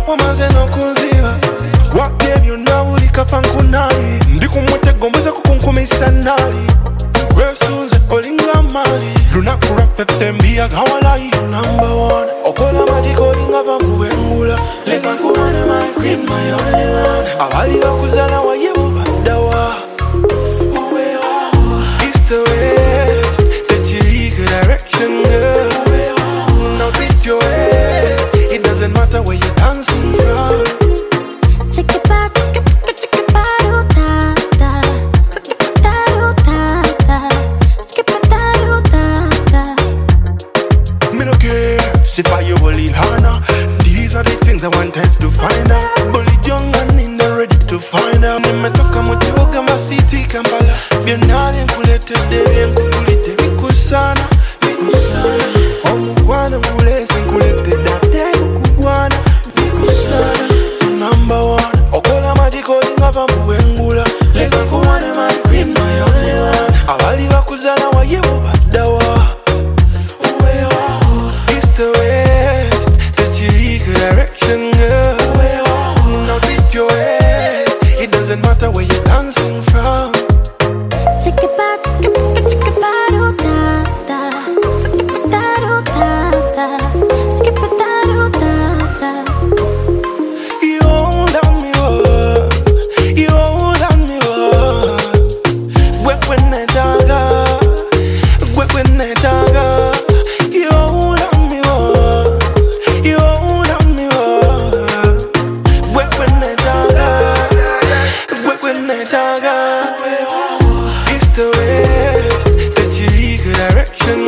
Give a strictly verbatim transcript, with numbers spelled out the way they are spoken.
wamaze no kunziba. Wabye byonna buli kafankunali. Ndi ku mutego mbuze kukunkumisa nali. Wesunze olinga mali. Lunaku lwaffe mbiya gawalayi number one. Okola magic olinga bamuwengula. Leka nkubone my queen, my only one. Abali bakuzala wayebu baddawa. East to west, the chiriga direction girl. Now twist your waist. It doesn't matter where you're dancing from. Check it out, check it out, da da. Skip it out, da da. Skip it out, da da. Me no care if I you will in Hana. These are the things I wanted to find out. Bully young and in the ready to find out. Me toka motivoga ma city Kampala. Byonna byenkulete de byenkulite bikusana, bikusana. Omukwana mulese nkulete date kukwana, bikusana. Number one, okola magic olinga bamuwengula. Leka nkubone my queen, my only one. Abali bakuzala wayebu baddawa. East to west, the chiriga direction girl. Now twist your waist. It doesn't matter where you're dancing from. Check it out, check it out, da da. Skip it out, da da. Skip it out, da da. You hold on me, oh. You hold on me, oh. Wet when I dagger, wet when I dagger. You hold on me, oh. You hold on me, oh. Wet when I dagger, wet when I dagger. East to west, the chiriga direction